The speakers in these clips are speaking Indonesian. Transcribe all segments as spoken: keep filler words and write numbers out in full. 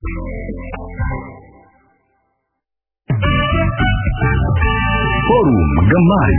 Forum Gemari,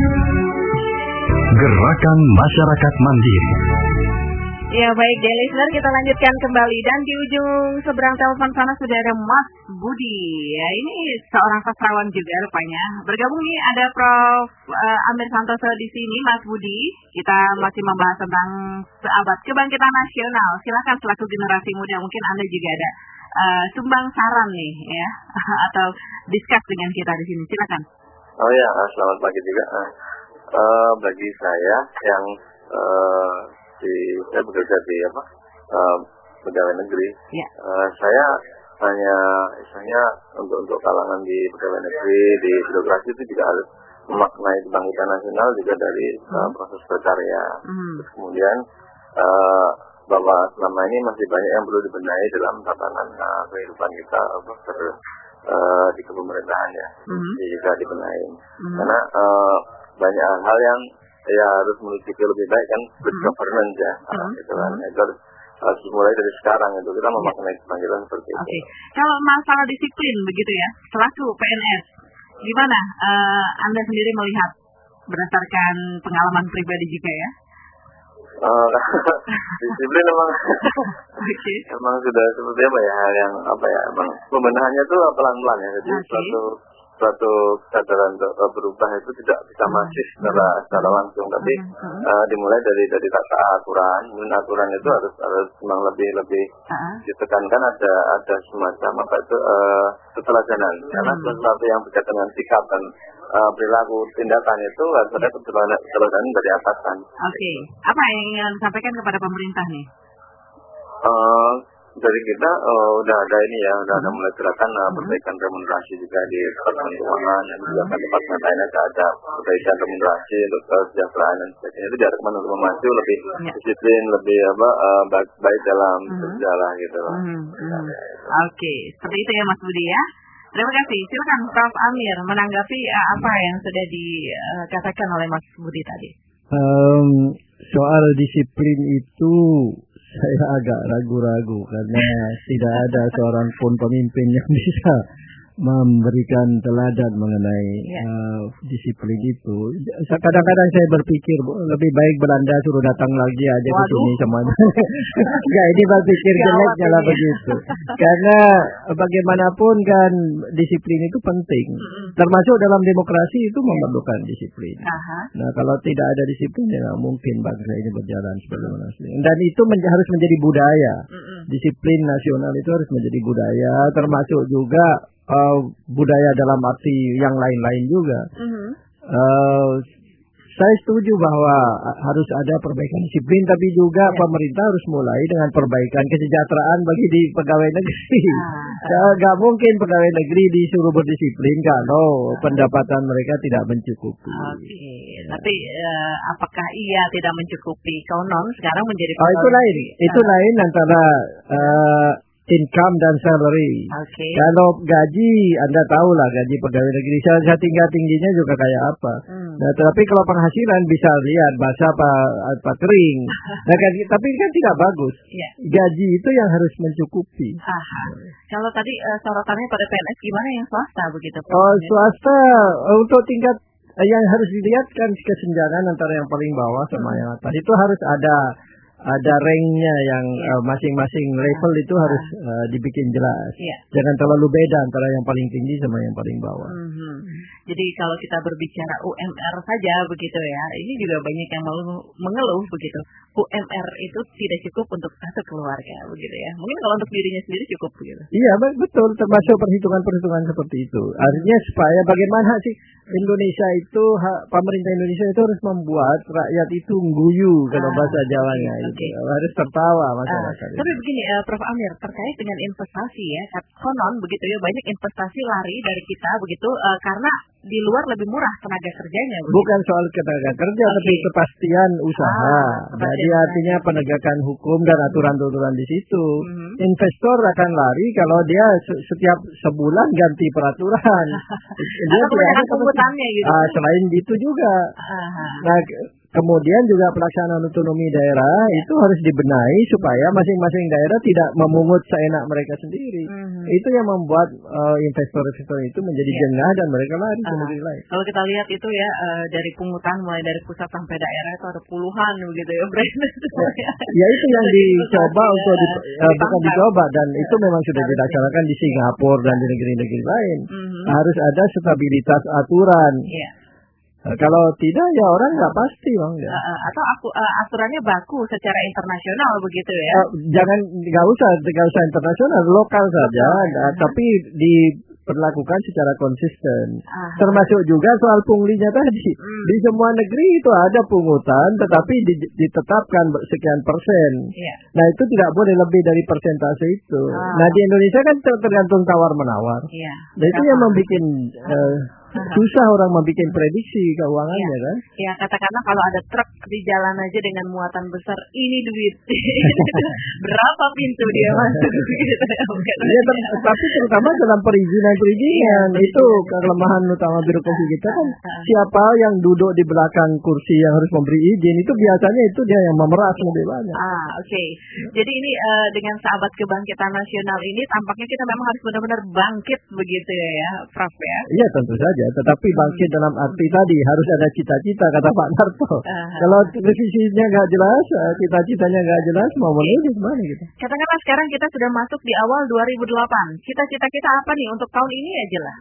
Gerakan Masyarakat Mandiri. Ya baik, dear listener, kita lanjutkan kembali. Dan di ujung seberang telepon sana sudah ada Mas Budi. Ya, ini seorang sastrawan juga rupanya. Bergabung nih ada Prof uh, Amir Santoso di sini, Mas Budi. Kita masih membahas tentang seabad kebangkitan nasional. Silakan selaku generasi muda, mungkin Anda juga ada uh, sumbang saran nih, ya, atau discuss dengan kita di sini. Silakan. Oh ya, selamat pagi juga. Uh, bagi saya yang uh, di saya bekerja di apa uh, pegawai negeri, ya. uh, saya hanya misalnya untuk untuk kalangan di pegawai negeri di birokrasi itu juga harus memaknai kebangkitan nasional juga dari uh, proses berkarya. Hmm. Terus kemudian uh, bahwa selama ini masih banyak yang perlu dibenahi dalam tatanan uh, kehidupan kita apa ber, uh, di kepemerintahan ya, hmm. bisa dibenahi. Hmm. Karena uh, banyak hal yang ya harus menuju ke lebih baik kan, good hmm. governance ya, hmm. gitu kan. Itu harus, harus dimulai dari sekarang itu kita memaknai kebangkitan seperti itu. Oke, kalau masalah disiplin begitu ya, selaku P N S, gimana uh, Anda sendiri melihat berdasarkan pengalaman pribadi juga ya? Uh, disiplin emang, okay. emang sudah seperti apa ya, hal yang apa ya, emang pembenahannya tuh pelan-pelan ya, jadi okay. suatu suatu kesadaran untuk berubah itu tidak bisa masif secara secara langsung, tapi uh-huh. uh, dimulai dari dari tata aturan. Mungkin aturan itu harus harus memang lebih lebih uh-huh. ditekankan, ada ada semacam apa itu uh, keteladanan, uh-huh. karena sesuatu yang berkaitan dengan sikap dan uh, perilaku tindakan itu harus ada keteladanan dari atasan. Oke, okay. Apa yang ingin disampaikan kepada pemerintah nih? Uh, Dari kita uh, udah ada ini ya, udah ada mulai gerakan uh, perbaikan remunerasi juga di Departemen Keuangan, dan juga kan departemen lainnya ada perbaikan remunerasi untuk kesejahteraan dan sebagainya. Itu diharapkan untuk memacu lebih ya. disiplin, lebih apa uh, baik, baik dalam uh-huh. berjalan gitu. Uh-huh. Uh-huh. Oke, okay. Seperti itu ya Mas Budi ya. Terima kasih. Silakan Prof Amir menanggapi uh, apa yang sudah dikatakan uh, oleh Mas Budi tadi. Um, soal disiplin itu saya agak ragu-ragu karena tidak ada seorang pun pemimpin yang bisa memberikan teladan mengenai ya. uh, disiplin itu. Kadang-kadang saya berpikir lebih baik Belanda suruh datang lagi aja ke sini semuanya. Enggak, ini berpikir jeleknya lah begitu. Karena bagaimanapun kan disiplin itu penting. Termasuk dalam demokrasi itu memerlukan disiplin. Aha. Nah, kalau tidak ada disiplin ya mungkin bangsa ini berjalan sebagaimana aslinya. Dan itu men- harus menjadi budaya. Disiplin nasional itu harus menjadi budaya, termasuk juga Uh, budaya dalam arti yang lain-lain juga. Uh-huh. Uh, saya setuju bahwa harus ada perbaikan disiplin, tapi juga ya. pemerintah harus mulai dengan perbaikan kesejahteraan bagi di pegawai negeri. Uh-huh. Gak mungkin pegawai negeri disuruh berdisiplin kalau uh-huh. pendapatan mereka tidak mencukupi. Oke, okay. Tapi uh, apakah iya tidak mencukupi? Konon sekarang menjadi oh, itu lain. Itu uh-huh. lain antara uh, income dan salary. Okay. Kalau gaji, Anda tahu lah gaji pegawai negeri saya tinggi-tingginya juga kayak apa. Hmm. Nah, tapi kalau penghasilan bisa lihat basah apa, apa kering. Nah, kan, tapi kan tidak bagus. Yeah. Gaji itu yang harus mencukupi. Aha. Kalau tadi uh, sorotannya pada P N S gimana yang swasta begitu? Oh, swasta uh, untuk tingkat uh, yang harus dilihat kan kesenjangan antara yang paling bawah sama hmm. yang atas. Itu harus ada ada ranknya yang yeah. uh, masing-masing level itu yeah. harus uh, dibikin jelas. Yeah. Jangan terlalu beda antara yang paling tinggi sama yang paling bawah. Mm-hmm. Jadi kalau kita berbicara U M R saja begitu ya, ini juga banyak yang mengeluh begitu. U M R itu tidak cukup untuk satu keluarga begitu ya. Mungkin kalau untuk dirinya sendiri cukup begitu. Iya betul, termasuk perhitungan-perhitungan seperti itu. Artinya supaya bagaimana sih Indonesia itu, pemerintah Indonesia itu harus membuat rakyat itu guyu kalau ah, bahasa Jawanya okay, itu. Okay. Harus tertawa masyarakat. Ah, tapi begini uh, Prof Amir, terkait dengan investasi ya, konon begitu ya, banyak investasi lari dari kita begitu uh, karena di luar lebih murah tenaga kerjanya. Begitu. Bukan soal tenaga kerja, okay. tapi kepastian usaha. Ah, Jadi artinya penegakan hukum dan aturan-aturan di situ. Mm-hmm. Investor akan lari kalau dia setiap sebulan ganti peraturan. Dia tidak ada kebutuhannya gitu. Ah, selain itu juga. Uh-huh. Nah, Kemudian juga pelaksanaan otonomi daerah itu harus dibenahi supaya masing-masing daerah tidak memungut seenak mereka sendiri. Mm-hmm. Itu yang membuat uh, investor-investor itu menjadi yeah. jengah dan mereka lari ke negeri lain. Kalau kita lihat itu ya uh, dari pungutan mulai dari pusat sampai daerah itu ada puluhan begitu ya, ya itu yang dicoba untuk di, uh, bukan dicoba dan yeah. itu memang sudah dilaksanakan di Singapura dan di negeri-negeri lain. Mm-hmm. Harus ada stabilitas aturan. Yeah. Nah, kalau tidak ya orang nggak pasti bang. Ya. Uh, atau aku, uh, aturannya baku secara internasional begitu ya? Uh, jangan nggak usah nggak usah internasional, lokal saja. Uh, tapi diperlakukan secara konsisten. Uh, Termasuk juga soal punglinya tadi. Hmm. Di semua negeri itu ada pungutan, tetapi di, ditetapkan sekian persen. Yeah. Nah itu tidak boleh lebih dari persentase itu. Uh. Nah di Indonesia kan tergantung tawar menawar. Yeah. Nah itu yang membuat uh, susah orang membuat prediksi keuangannya ya. Kan? Ya katakanlah kalau ada truk di jalan aja dengan muatan besar, ini duit berapa pintu dia masuk gitu. Ya, tapi terutama dalam perizinan perizinan ya, itu kelemahan utama birokrasi kita kan. Siapa yang duduk di belakang kursi yang harus memberi izin itu biasanya itu dia yang memeras lebih banyak. Ah oke. Okay. Jadi ini uh, dengan sahabat kebangkitan nasional ini tampaknya kita memang harus benar-benar bangkit begitu ya, Prof ya. Iya tentu saja. Tetapi bangkit hmm. dalam arti tadi harus ada cita-cita kata Pak Narto. Uh-huh. Kalau revisinya nggak jelas, cita-citanya nggak jelas, mau menuju kemana gitu? Katakanlah sekarang kita sudah masuk di awal dua ribu delapan. Cita-cita kita apa nih untuk tahun ini ya jelas?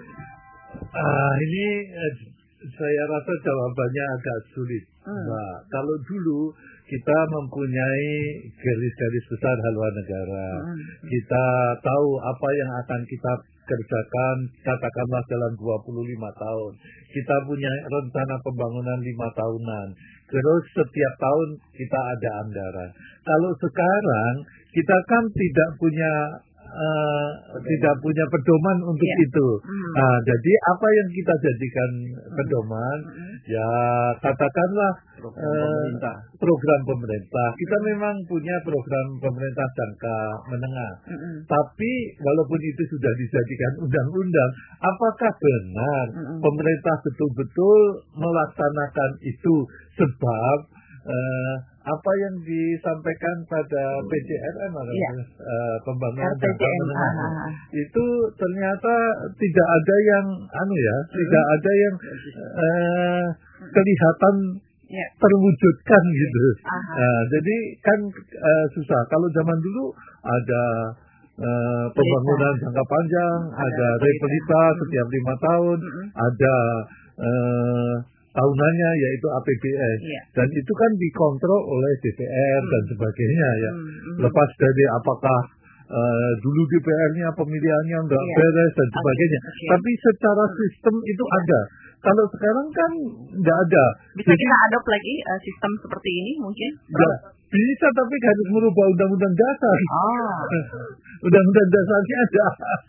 Uh, ini eh, saya rasa jawabannya agak sulit. Hmm. Nah, kalau dulu kita mempunyai garis-garis besar haluan negara, hmm. kita tahu apa yang akan kita kerjakan katakanlah dalam dua puluh lima tahun. Kita punya rencana pembangunan lima tahunan. Terus setiap tahun kita ada anggaran. Kalau sekarang kita kan tidak punya uh, tidak punya pedoman untuk yeah. itu. Mm. Nah, jadi apa yang kita jadikan pedoman? Mm. Ya katakanlah program, uh, pemerintah. program pemerintah. Kita memang punya program pemerintah jangka menengah. Mm-hmm. Tapi walaupun itu sudah dijadikan undang-undang, apakah benar mm-hmm. pemerintah betul-betul melaksanakan itu? Sebab uh, apa yang disampaikan pada P J R M atau yeah. uh, pembangunan jangka menengah itu ternyata tidak ada yang anu ya, mm-hmm. tidak ada yang uh, kelihatan yeah. terwujudkan gitu. Uh, jadi kan uh, susah. Kalau zaman dulu ada uh, pembangunan jangka panjang, ada, ada repelita setiap lima tahun, mm-hmm. ada uh, tahunannya yaitu A P B S yeah. dan itu kan dikontrol oleh D P R hmm. dan sebagainya ya. Hmm. Lepas dari apakah uh, dulu D P R-nya pemilihannya enggak yeah. beres dan sebagainya. Okay. Okay. Tapi secara sistem itu yeah. ada. Kalau sekarang kan enggak ada. Bisa jadi, kita adopt lagi uh, sistem seperti ini mungkin? Enggak. Bisa, tapi harus merubah undang-undang dasar. Oh. Undang-undang dasarnya ada.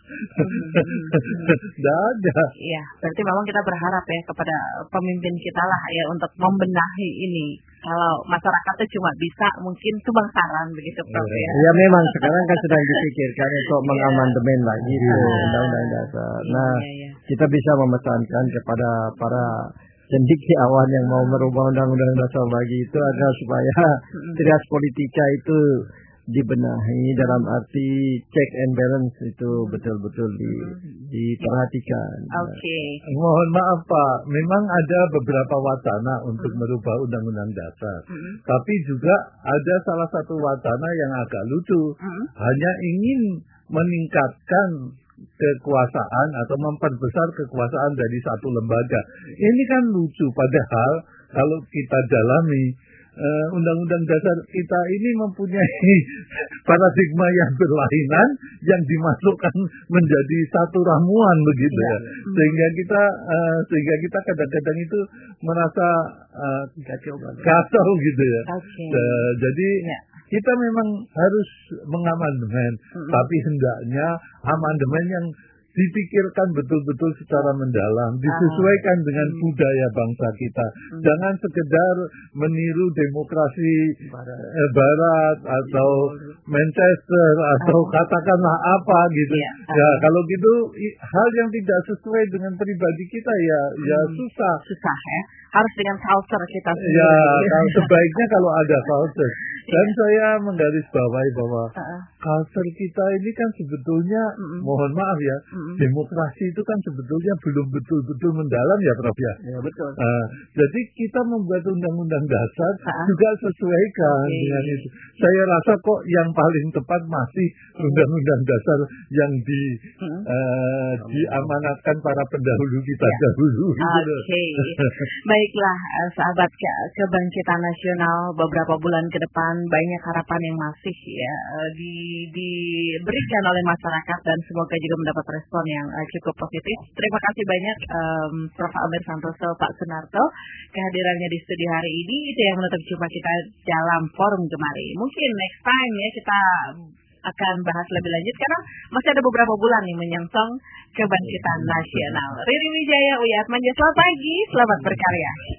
Tidak ada. Iya, berarti memang kita berharap ya kepada pemimpin kita lah ya untuk membenahi ini. Kalau masyarakatnya cuma bisa mungkin tumbang saran begitu Prof ya. Ya memang sekarang kan sedang dipikirkan untuk mengamandemen lagi itu undang-undang dasar. Nah, ya, ya. kita bisa memesankan kepada para cendekiawan yang mau merubah undang-undang dasar lagi itu agar supaya trias politika itu dibenahi dalam arti check and balance itu betul-betul di, diperhatikan. Oke. Okay. Mohon maaf Pak, memang ada beberapa wacana untuk merubah undang-undang dasar, mm-hmm. tapi juga ada salah satu wacana yang agak lucu, mm-hmm. hanya ingin meningkatkan kekuasaan atau memperbesar kekuasaan dari satu lembaga. Ini kan lucu, padahal kalau kita dalami uh, undang-undang dasar kita ini mempunyai paradigma yang berlainan yang dimasukkan menjadi satu ramuan begitu ya. Sehingga kita uh, sehingga kita kadang-kadang itu merasa uh, kacau gitu ya. Okay. Uh, jadi ya. Kita memang harus mengamandemen, mm-hmm. tapi hendaknya amandemen yang dipikirkan betul-betul secara mendalam, disesuaikan dengan budaya bangsa kita. Jangan sekedar meniru demokrasi eh, Barat atau Manchester atau katakanlah apa gitu. Ya kalau gitu hal yang tidak sesuai dengan pribadi kita ya ya susah. Susah ya. Harus dengan culture kita sendiri. Ya, kalau sebaiknya kalau ada culture. Dan saya menggarisbawahi bahwa uh-uh. culture kita ini kan sebetulnya, uh-uh. mohon maaf ya, uh-uh. demokrasi itu kan sebetulnya belum betul-betul mendalam ya Prof ya. Ya betul. Uh, jadi kita membuat undang-undang dasar uh-uh. juga sesuaikan okay. dengan itu. Saya rasa kok yang paling tepat masih undang-undang dasar yang di uh-uh. uh, diamanatkan para pendahulu kita ya. dahulu. Oke. Okay. Baiklah sahabat Kebangkitan Nasional, beberapa bulan ke depan banyak harapan yang masih ya di, diberikan oleh masyarakat dan semoga juga mendapat respon yang uh, cukup positif. Terima kasih banyak um, Profesor Amir Santoso, Pak Sunarto kehadirannya di studio hari ini. Itu yang menutup jumpa kita dalam forum Gemari. Mungkin next time ya kita akan bahas lebih lanjut karena masih ada beberapa bulan nih menyongsong Kebangkitan Nasional. Riri Wijaya, Uya Atmanja, selamat pagi, selamat berkarya.